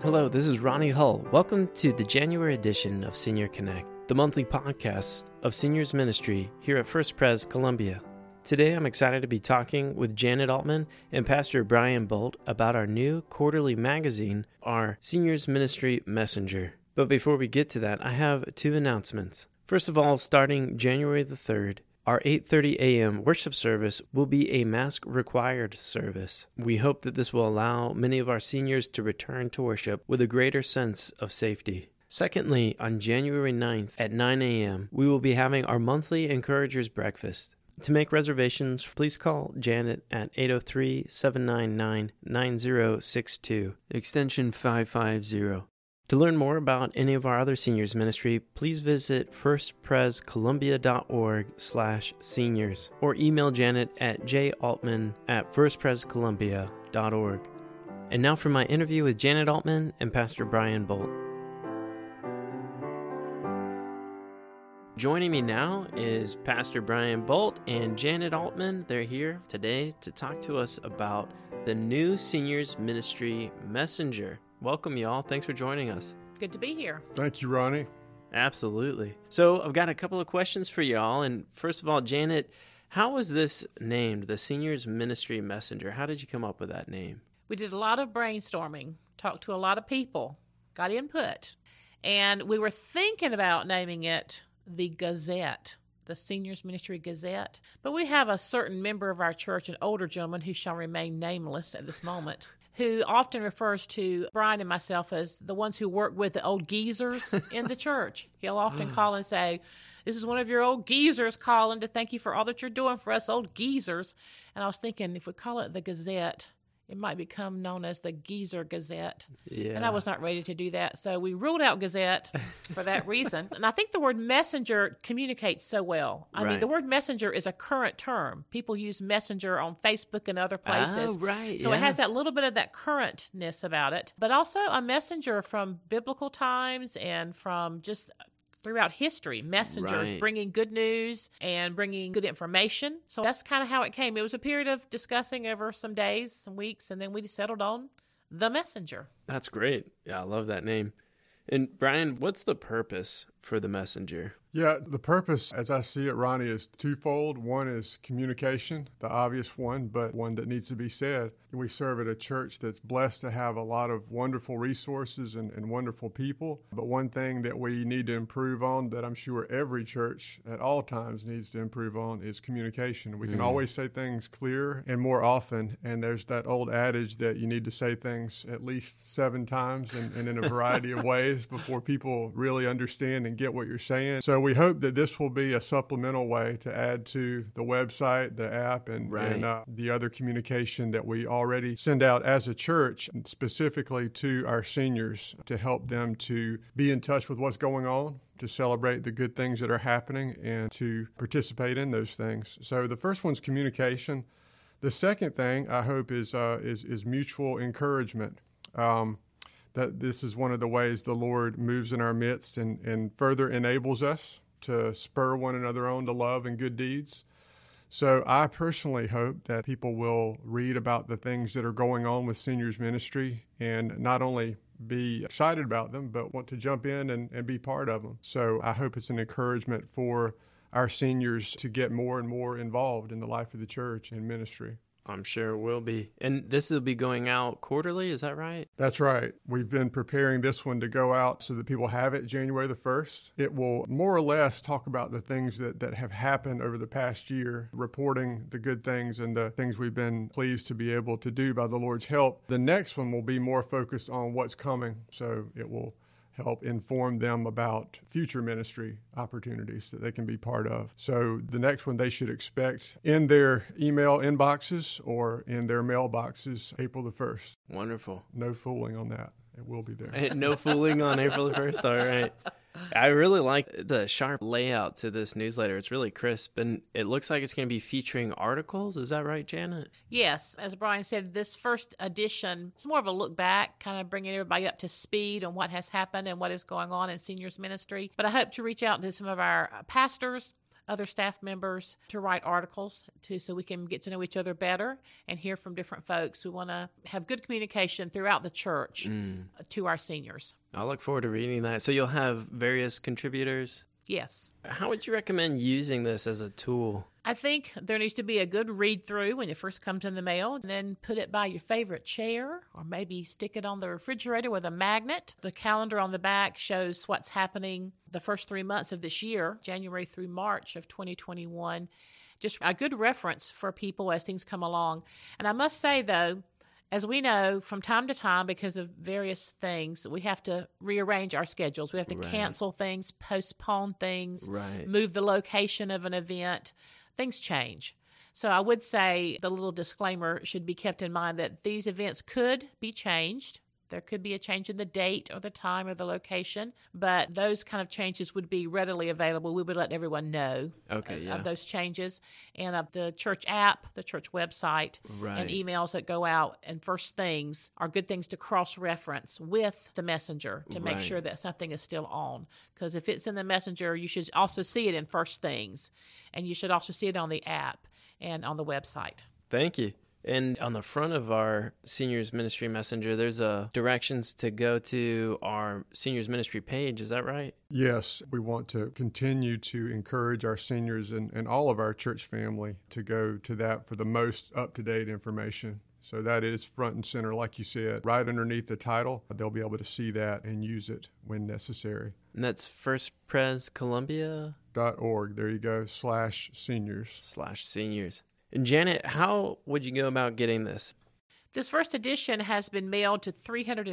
Hello, this is Ronnie Hull. Welcome to the January edition of Senior Connect, the monthly podcast of Seniors Ministry here at First Pres Columbia. Today I'm excited to be talking with Janet Altman and Pastor Brian Bolt about our new quarterly magazine, our Seniors Ministry Messenger. But before we get to that, I have two announcements. First of all, starting January the 3rd, our 8:30 a.m. worship service will be a mask-required service. We hope that this will allow many of our seniors to return to worship with a greater sense of safety. Secondly, on January 9th at 9 a.m., we will be having our monthly Encouragers Breakfast. To make reservations, please call Janet at 803-799-9062, extension 550. To learn more about any of our other seniors ministry, please visit firstprescolumbia.org/seniors or email Janet atjaltman@firstprescolumbia.org. And now for my interview with Janet Altman and Pastor Brian Bolt. Joining me now is Pastor Brian Bolt and Janet Altman. They're here today to talk to us about the new Seniors Ministry Messenger. Welcome, y'all. Thanks for joining us. Good to be here. Thank you, Ronnie. Absolutely. So I've got a couple of questions for y'all. And first of all, Janet, how was this named, the Seniors Ministry Messenger? How did you come up with that name? We did a lot of brainstorming, talked to a lot of people, got input, and we were thinking about naming it the Gazette, the Seniors Ministry Gazette. But we have a certain member of our church, an older gentleman who shall remain nameless at this moment, who often refers to Brian and myself as the ones who work with the old geezers in the church. He'll often call and say, "This is one of your old geezers calling to thank you for all that you're doing for us old geezers." And I was thinking, if we call it the Gazette, it might become known as the Geezer Gazette. Yeah. And I was not ready to do that. So we ruled out Gazette for that reason. And I think the word messenger communicates so well. I mean, the word messenger is a current term. People use messenger on Facebook and other places. Oh, right. So it has that little bit of that currentness about it. But also a messenger from biblical times and from just throughout history, messengers bringing good news and bringing good information. So that's kind of how it came. It was a period of discussing over some days, some weeks, and then we settled on the Messenger. That's great. Yeah, I love that name. And Brian, what's the purpose for the Messenger? Yeah, the purpose, as I see it, Ronnie, is twofold. One is communication, the obvious one, but one that needs to be said. We serve at a church that's blessed to have a lot of wonderful resources and wonderful people. But one thing that we need to improve on, that I'm sure every church at all times needs to improve on, is communication. We can always say things clear and more often. And there's that old adage that you need to say things at least 7 times and in a variety of ways before people really understand and get what you're saying. So we hope that this will be a supplemental way to add to the website, the app, and the other communication that we already send out as a church, and specifically to our seniors, to help them to be in touch with what's going on, to celebrate the good things that are happening, and to participate in those things. So the first one's communication. The second thing, I hope, is mutual encouragement. That this is one of the ways the Lord moves in our midst and further enables us to spur one another on to love and good deeds. So I personally hope that people will read about the things that are going on with seniors ministry and not only be excited about them, but want to jump in and be part of them. So I hope it's an encouragement for our seniors to get more and more involved in the life of the church and ministry. I'm sure it will be. And this will be going out quarterly, is that right? That's right. We've been preparing this one to go out so that people have it January the 1st. It will more or less talk about the things that have happened over the past year, reporting the good things and the things we've been pleased to be able to do by the Lord's help. The next one will be more focused on what's coming, so it will help inform them about future ministry opportunities that they can be part of. So the next one they should expect in their email inboxes or in their mailboxes April the 1st. Wonderful. No fooling on that. It will be there. No fooling on April the 1st. All right. I really like the sharp layout to this newsletter. It's really crisp, and it looks like it's going to be featuring articles. Is that right, Janet? Yes. As Brian said, this first edition is more of a look back, kind of bringing everybody up to speed on what has happened and what is going on in seniors ministry. But I hope to reach out to some of our pastors, other staff members to write articles so we can get to know each other better and hear from different folks. We want to have good communication throughout the church to our seniors. I look forward to reading that. So you'll have various contributors? Yes. How would you recommend using this as a tool? I think there needs to be a good read-through when it first comes in the mail, and then put it by your favorite chair, or maybe stick it on the refrigerator with a magnet. The calendar on the back shows what's happening the first 3 months of this year, January through March of 2021. Just a good reference for people as things come along. And I must say, though, as we know, from time to time, because of various things, we have to rearrange our schedules. We have to cancel things, postpone things, move the location of an event. Things change. So I would say the little disclaimer should be kept in mind that these events could be changed. There could be a change in the date or the time or the location, but those kind of changes would be readily available. We would let everyone know of those changes, and of the church app, the church website, and emails that go out. And first things are good things to cross-reference with the messenger to make sure that something is still on. Because if it's in the messenger, you should also see it in first things, and you should also see it on the app and on the website. Thank you. And on the front of our Seniors Ministry Messenger, there's directions to go to our Seniors Ministry page. Is that right? Yes. We want to continue to encourage our seniors and all of our church family to go to that for the most up-to-date information. So that is front and center, like you said, right underneath the title. They'll be able to see that and use it when necessary. And that's firstprescolumbia.org. There you go, /seniors. /seniors. And Janet, how would you go about getting this? This first edition has been mailed to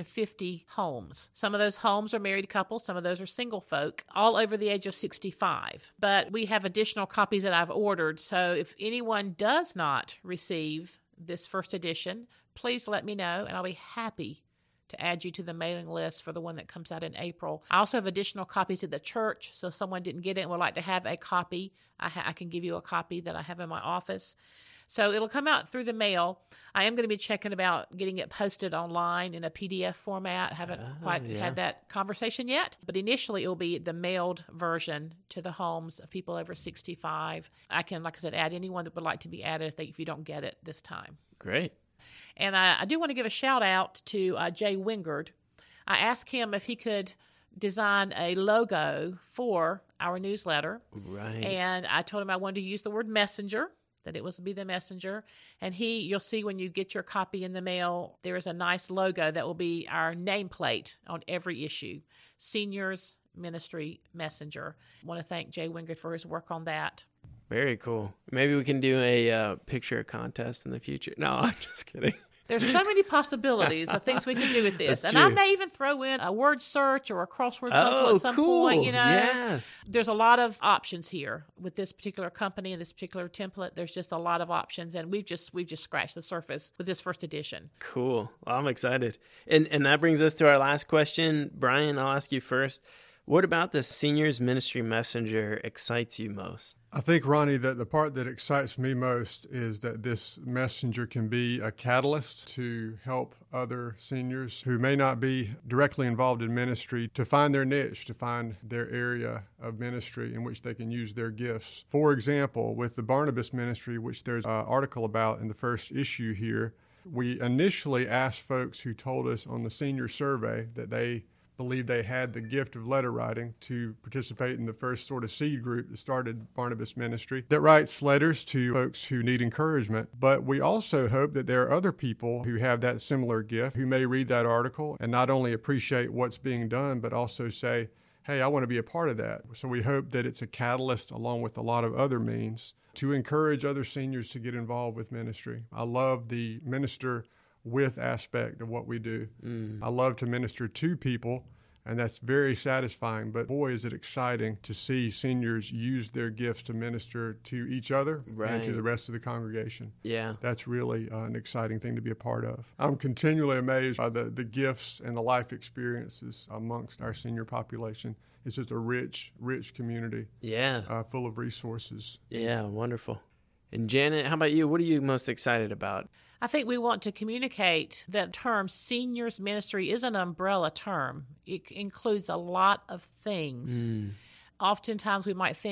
350 homes. Some of those homes are married couples, some of those are single folk, all over the age of 65. But we have additional copies that I've ordered, so if anyone does not receive this first edition, please let me know, and I'll be happy to add you to the mailing list for the one that comes out in April. I also have additional copies at the church, so if someone didn't get it and would like to have a copy, I can give you a copy that I have in my office. So it'll come out through the mail. I am going to be checking about getting it posted online in a PDF format. I haven't quite had that conversation yet, but initially it will be the mailed version to the homes of people over 65. I can, like I said, add anyone that would like to be added if you don't get it this time. Great. And I do want to give a shout out to Jay Wingard. I asked him if he could design a logo for our newsletter. Right. And I told him I wanted to use the word messenger, that it was to be the messenger. And you'll see when you get your copy in the mail, there is a nice logo that will be our nameplate on every issue. Seniors Ministry Messenger. I want to thank Jay Wingard for his work on that. Very cool. Maybe we can do a picture contest in the future. No, I'm just kidding. There's so many possibilities of things we could do with this. That's and true. I may even throw in a word search or a crossword puzzle at some point. Yeah. There's a lot of options here with this particular company and this particular template. There's just a lot of options, and we've just scratched the surface with this first edition. Cool. Well, I'm excited. And that brings us to our last question. Brian, I'll ask you first. What about the Seniors Ministry Messenger excites you most? I think, Ronnie, that the part that excites me most is that this messenger can be a catalyst to help other seniors who may not be directly involved in ministry to find their niche, to find their area of ministry in which they can use their gifts. For example, with the Barnabas Ministry, which there's an article about in the first issue here, we initially asked folks who told us on the senior survey that they believed they had the gift of letter writing to participate in the first sort of seed group that started Barnabas Ministry that writes letters to folks who need encouragement. But we also hope that there are other people who have that similar gift who may read that article and not only appreciate what's being done, but also say, hey, I want to be a part of that. So we hope that it's a catalyst along with a lot of other means to encourage other seniors to get involved with ministry. I love the minister with aspect of what we do. I love to minister to people, and that's very satisfying, but boy, is it exciting to see seniors use their gifts to minister to each other and to the rest of the congregation. Yeah. That's really an exciting thing to be a part of. I'm continually amazed by the gifts and the life experiences amongst our senior population. It's just a rich, rich community. Yeah. Full of resources. Yeah, wonderful. And Janet, how about you? What are you most excited about? I think we want to communicate that term seniors ministry is an umbrella term. It includes a lot of things. Oftentimes we might think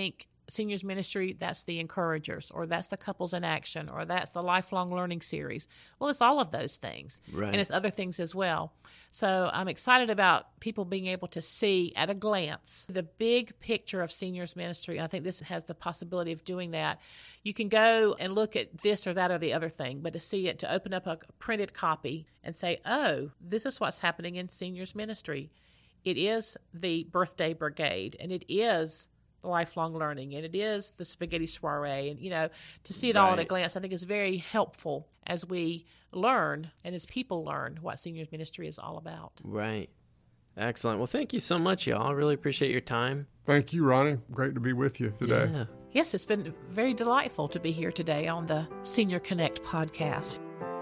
seniors ministry, that's the encouragers, or that's the couples in action, or that's the lifelong learning series. Well, it's all of those things, Right. and it's other things as well. So I'm excited about people being able to see at a glance the big picture of seniors ministry. And I think this has the possibility of doing that. You can go and look at this or that or the other thing, but to see it, to open up a printed copy and say, oh, this is what's happening in seniors ministry. It is the birthday brigade, and it is lifelong learning, and it is the spaghetti soiree, and to see it all at a glance, I think is very helpful as we learn and as people learn what seniors ministry is all about. Right. Excellent. Well, thank you so much, y'all. I really appreciate your time. Thank you, Ronnie. Great to be with you today. Yeah. Yes, it's been very delightful to be here today on the Senior Connect podcast.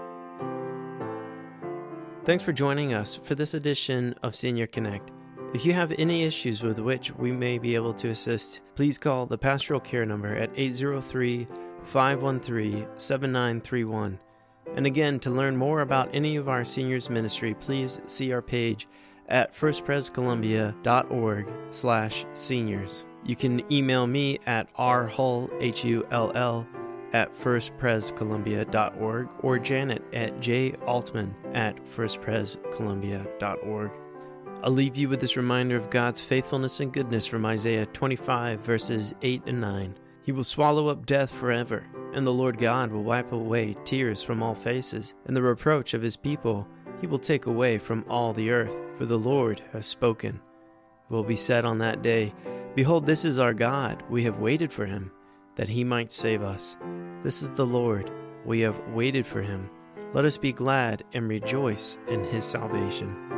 Thanks for joining us for this edition of Senior Connect. If you have any issues with which we may be able to assist, please call the pastoral care number at 803-513-7931. And again, to learn more about any of our seniors ministry, please see our page at firstprescolumbia.org/seniors. You can email me at rhull, @firstprescolumbia.org, or Janet atjaltman@firstprescolumbia.org. I'll leave you with this reminder of God's faithfulness and goodness from Isaiah 25, verses 8 and 9. He will swallow up death forever, and the Lord God will wipe away tears from all faces, and the reproach of his people he will take away from all the earth, for the Lord has spoken. It will be said on that day, Behold, this is our God, we have waited for him, that he might save us. This is the Lord, we have waited for him. Let us be glad and rejoice in his salvation.